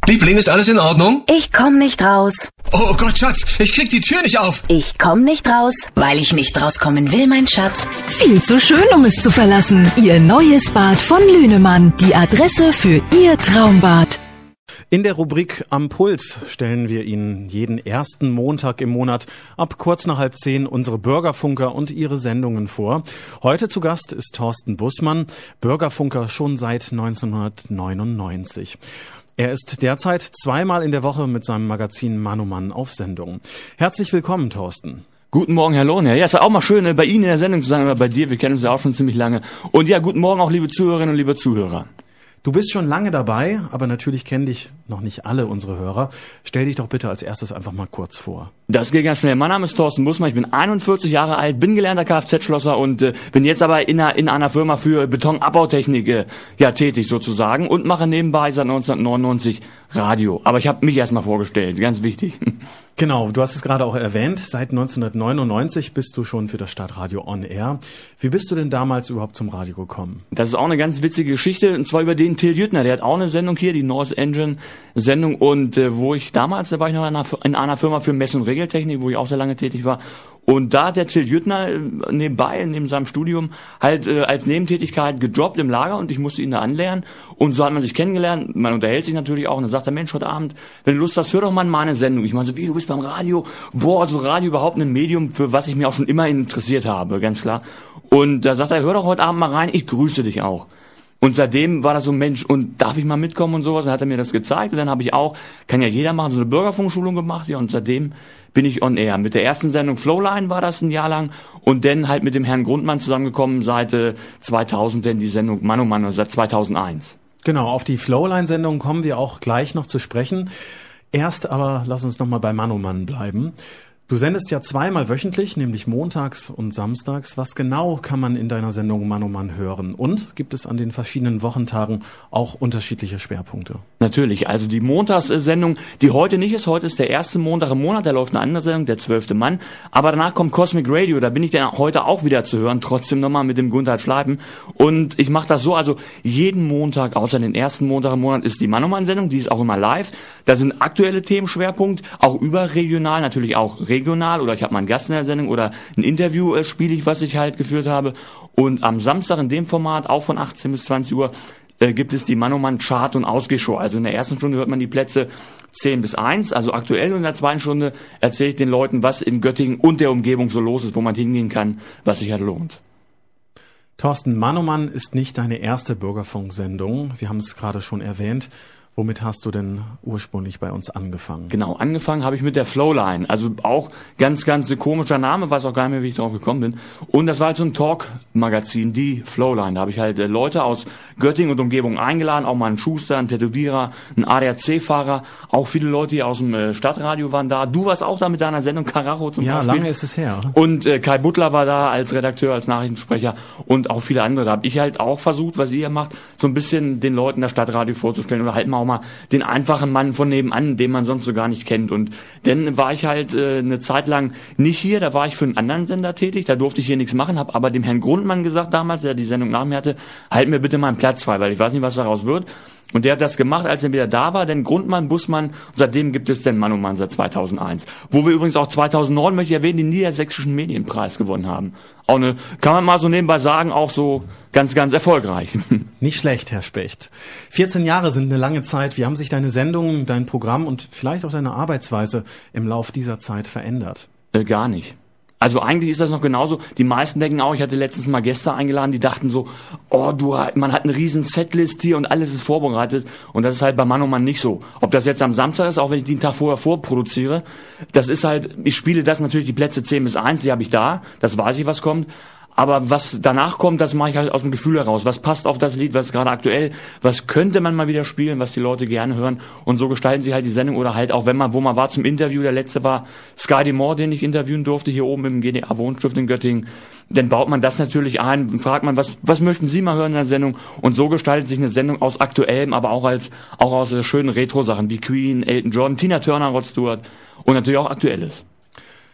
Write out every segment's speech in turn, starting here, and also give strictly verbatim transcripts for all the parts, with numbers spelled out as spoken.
Liebling, ist alles in Ordnung? Ich komm nicht raus. Oh Gott, Schatz, ich krieg die Tür nicht auf. Ich komm nicht raus, weil ich nicht rauskommen will, mein Schatz. Viel zu schön, um es zu verlassen. Ihr neues Bad von Lünemann. Die Adresse für Ihr Traumbad. In der Rubrik Am Puls stellen wir Ihnen jeden ersten Montag im Monat ab kurz nach halb zehn unsere Bürgerfunker und ihre Sendungen vor. Heute zu Gast ist Thorsten Bussmann, Bürgerfunker schon seit neunzehnhundertneunundneunzig. Er ist derzeit zweimal in der Woche mit seinem Magazin Mann um Mann auf Sendung. Herzlich willkommen, Thorsten. Guten Morgen, Herr Lohner. Ja, ist ja auch mal schön, bei Ihnen in der Sendung zu sein oder bei dir. Wir kennen uns ja auch schon ziemlich lange. Und ja, guten Morgen auch, liebe Zuhörerinnen und liebe Zuhörer. Du bist schon lange dabei, aber natürlich kennen dich noch nicht alle unsere Hörer. Stell dich doch bitte als erstes einfach mal kurz vor. Das geht ganz schnell. Mein Name ist Thorsten Bussmann, ich bin einundvierzig Jahre alt, bin gelernter Kfz-Schlosser und äh, bin jetzt aber in einer, in einer Firma für Betonabbautechnik äh, ja, tätig sozusagen und mache nebenbei seit neunzehnhundertneunundneunzig Radio. Aber ich habe mich erstmal vorgestellt, ganz wichtig. Genau, du hast es gerade auch erwähnt, seit neunzehnhundertneunundneunzig bist du schon für das Stadtradio on air. Wie bist du denn damals überhaupt zum Radio gekommen? Das ist auch eine ganz witzige Geschichte, und zwar über den Till Jüttner, der hat auch eine Sendung hier, die North Engine Sendung, und äh, wo ich damals, da war ich noch in einer, in einer Firma für Mess- und Regeltechnik, wo ich auch sehr lange tätig war. Und da hat der Till Jüttner äh, nebenbei, neben seinem Studium, halt äh, als Nebentätigkeit gedroppt im Lager und ich musste ihn da anlernen. Und so hat man sich kennengelernt, man unterhält sich natürlich auch und dann sagt er, Mensch, heute Abend, wenn du Lust hast, hör doch mal meine Sendung. Ich meine so, wie, du bist beim Radio? Boah, also Radio überhaupt ein Medium, für was ich mich auch schon immer interessiert habe, ganz klar. Und da sagt er, hör doch heute Abend mal rein, ich grüße dich auch. Und seitdem war das so, Mensch, und darf ich mal mitkommen und sowas? Dann hat er mir das gezeigt und dann habe ich auch, kann ja jeder machen, so eine Bürgerfunkschulung gemacht, ja, und seitdem bin ich on air. Mit der ersten Sendung Flowline war das ein Jahr lang und dann halt mit dem Herrn Grundmann zusammengekommen seit äh, zweitausend, denn die Sendung Mann um Mann, also seit zweitausendeins. Genau, auf die Flowline-Sendung kommen wir auch gleich noch zu sprechen. Erst aber lass uns nochmal bei Mann um Mann bleiben. Du sendest ja zweimal wöchentlich, nämlich montags und samstags. Was genau kann man in deiner Sendung Mann um Mann hören? Und gibt es an den verschiedenen Wochentagen auch unterschiedliche Schwerpunkte? Natürlich, also die Montagssendung, die heute nicht ist, heute ist der erste Montag im Monat, da läuft eine andere Sendung, der zwölfte Mann. Aber danach kommt Cosmic Radio, da bin ich dann heute auch wieder zu hören, trotzdem nochmal mit dem Gunther Schleipen. Und ich mache das so, also jeden Montag, außer den ersten Montag im Monat, ist die Mann um Mann Sendung, die ist auch immer live. Da sind aktuelle Themenschwerpunkt, auch überregional, natürlich auch regional. regional oder ich habe mal einen Gast in der Sendung oder ein Interview äh, spiele ich, was ich halt geführt habe. Und am Samstag in dem Format, auch von achtzehn bis zwanzig Uhr, äh, gibt es die Mann um Mann Chart- und Ausgehshow. Also in der ersten Stunde hört man die Plätze zehn bis eins, also aktuell, und in der zweiten Stunde erzähle ich den Leuten, was in Göttingen und der Umgebung so los ist, wo man hingehen kann, was sich halt lohnt. Thorsten, Mann um Mann ist nicht deine erste Bürgerfunksendung. Wir haben es gerade schon erwähnt. Womit hast du denn ursprünglich bei uns angefangen? Genau, angefangen habe ich mit der Flowline. Also auch ganz, ganz komischer Name, weiß auch gar nicht mehr, wie ich drauf gekommen bin. Und das war halt so ein Talk-Magazin, die Flowline. Da habe ich halt äh, Leute aus Göttingen und Umgebung eingeladen, auch mal einen Schuster, einen Tätowierer, einen A D A C-Fahrer, auch viele Leute, die aus dem äh, Stadtradio waren da. Du warst auch da mit deiner Sendung Karacho zum ja, Beispiel. Ja, lange ist es her. Und äh, Kai Butler war da als Redakteur, als Nachrichtensprecher und auch viele andere. Da habe ich halt auch versucht, was ihr macht, so ein bisschen den Leuten das Stadtradio vorzustellen oder halt mal auch mal den einfachen Mann von nebenan, den man sonst so gar nicht kennt. Und dann war ich halt äh, eine Zeit lang nicht hier, da war ich für einen anderen Sender tätig, da durfte ich hier nichts machen, habe aber dem Herrn Grundmann gesagt damals, der die Sendung nach mir hatte, halt mir bitte mal einen Platz frei, weil ich weiß nicht, was daraus wird. Und der hat das gemacht, als er wieder da war, denn Grundmann, Bussmann, und seitdem gibt es den Mann um Mann seit zweitausendeins. Wo wir übrigens auch zweitausendneun, möchte ich erwähnen, den Niedersächsischen Medienpreis gewonnen haben. Auch eine, kann man mal so nebenbei sagen, auch so ganz, ganz erfolgreich. Nicht schlecht, Herr Specht. vierzehn Jahre sind eine lange Zeit. Wie haben sich deine Sendungen, dein Programm und vielleicht auch deine Arbeitsweise im Lauf dieser Zeit verändert? Äh, gar nicht. Also eigentlich ist das noch genauso. Die meisten denken auch, ich hatte letztens mal Gäste eingeladen, die dachten so, oh, du, man hat eine riesen Setlist hier und alles ist vorbereitet. Und das ist halt bei Mann um Mann nicht so. Ob das jetzt am Samstag ist, auch wenn ich den Tag vorher vorproduziere, das ist halt, ich spiele das natürlich die Plätze zehn bis eins, die habe ich da, das weiß ich, was kommt. Aber was danach kommt, das mache ich halt aus dem Gefühl heraus. Was passt auf das Lied, was ist gerade aktuell, was könnte man mal wieder spielen, was die Leute gerne hören. Und so gestalten sie halt die Sendung oder halt auch, wenn man, wo man war zum Interview, der letzte war Sky Moore, den ich interviewen durfte, hier oben im G D A-Wohnstift in Göttingen. Dann baut man das natürlich ein, fragt man, was, was möchten Sie mal hören in der Sendung? Und so gestaltet sich eine Sendung aus aktuellem, aber auch als, auch aus äh, schönen Retro-Sachen wie Queen, Elton John, Tina Turner, Rod Stewart und natürlich auch Aktuelles.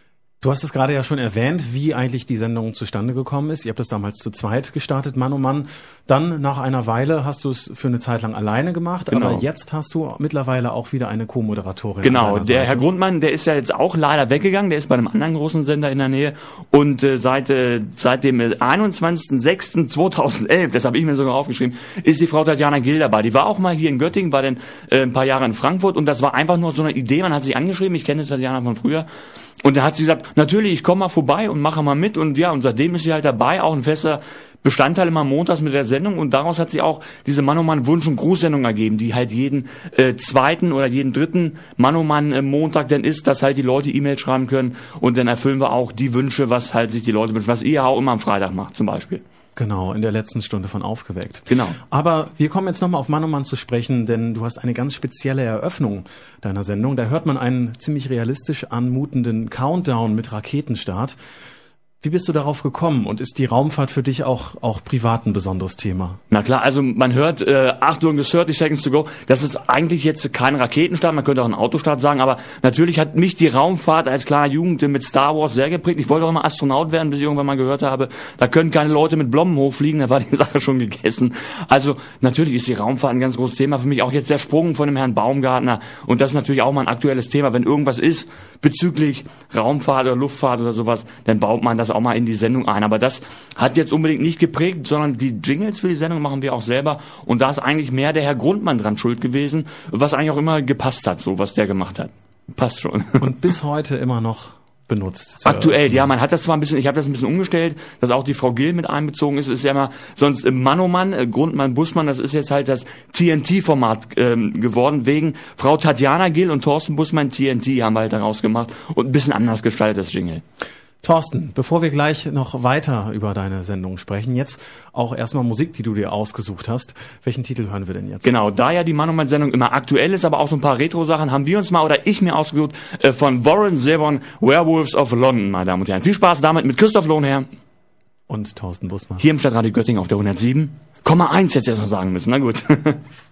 Du hast es gerade ja schon erwähnt, wie eigentlich die Sendung zustande gekommen ist. Ihr habt es damals zu zweit gestartet, Mann um Mann. Dann nach einer Weile hast du es für eine Zeit lang alleine gemacht, genau. Aber jetzt hast du mittlerweile auch wieder eine Co-Moderatorin. Genau, der Herr Grundmann, der ist ja jetzt auch leider weggegangen, der ist bei einem anderen großen Sender in der Nähe und äh, seit äh, seit dem einundzwanzigsten sechsten zweitausendelf, das habe ich mir sogar aufgeschrieben, ist die Frau Tatjana Gill dabei. Die war auch mal hier in Göttingen, war dann äh, ein paar Jahre in Frankfurt und das war einfach nur so eine Idee, man hat sich angeschrieben, ich kenne Tatjana von früher. Und da hat sie gesagt, natürlich, ich komme mal vorbei und mache mal mit. Und ja, und seitdem ist sie halt dabei, auch ein fester Bestandteil immer montags mit der Sendung. Und daraus hat sich auch diese Mann um Mann Wunsch- und Grußsendung ergeben, die halt jeden äh, zweiten oder jeden dritten Mann um Mann äh, Montag dann ist, dass halt die Leute E-Mails schreiben können. Und dann erfüllen wir auch die Wünsche, was halt sich die Leute wünschen, was ihr auch immer am Freitag macht zum Beispiel. Genau, in der letzten Stunde von Aufgeweckt. Genau. Aber wir kommen jetzt nochmal auf Mann um Mann zu sprechen, denn du hast eine ganz spezielle Eröffnung deiner Sendung. Da hört man einen ziemlich realistisch anmutenden Countdown mit Raketenstart. Wie bist du darauf gekommen und ist die Raumfahrt für dich auch auch privat ein besonderes Thema? Na klar, also man hört, äh, Achtung, thirty seconds to go, das ist eigentlich jetzt kein Raketenstart, man könnte auch ein Autostart sagen, aber natürlich hat mich die Raumfahrt als kleiner Jugendliche mit Star Wars sehr geprägt. Ich wollte auch immer Astronaut werden, bis ich irgendwann mal gehört habe, da können keine Leute mit Blommen hochfliegen, da war die Sache schon gegessen. Also natürlich ist die Raumfahrt ein ganz großes Thema, für mich auch jetzt der Sprung von dem Herrn Baumgartner und das ist natürlich auch mal ein aktuelles Thema, wenn irgendwas ist bezüglich Raumfahrt oder Luftfahrt oder sowas, dann baut man das auch mal in die Sendung ein. Aber das hat jetzt unbedingt nicht geprägt, sondern die Jingles für die Sendung machen wir auch selber. Und da ist eigentlich mehr der Herr Grundmann dran schuld gewesen, was eigentlich auch immer gepasst hat, so was der gemacht hat. Passt schon. Und bis heute immer noch benutzt. Aktuell, ja, man hat das zwar ein bisschen, ich habe das ein bisschen umgestellt, dass auch die Frau Gill mit einbezogen ist, ist ja immer, sonst Mann um Mann, Grundmann, Bussmann, das ist jetzt halt das T N T-Format ähm, geworden, wegen Frau Tatjana Gill und Thorsten Bussmann, T N T haben wir halt daraus gemacht und ein bisschen anders gestaltet, das Jingle. Thorsten, bevor wir gleich noch weiter über deine Sendung sprechen, jetzt auch erstmal Musik, die du dir ausgesucht hast. Welchen Titel hören wir denn jetzt? Genau, da ja die Mann um Mann Sendung immer aktuell ist, aber auch so ein paar Retro-Sachen, haben wir uns mal, oder ich mir ausgesucht, äh, von Warren Zevon, Werewolves of London, meine Damen und Herren. Viel Spaß damit mit Christoph Lohnherr. Und Thorsten Bussmann. Hier im Stadtradio Göttingen auf der hundertsieben Komma eins, hätte ich jetzt noch sagen müssen, na gut.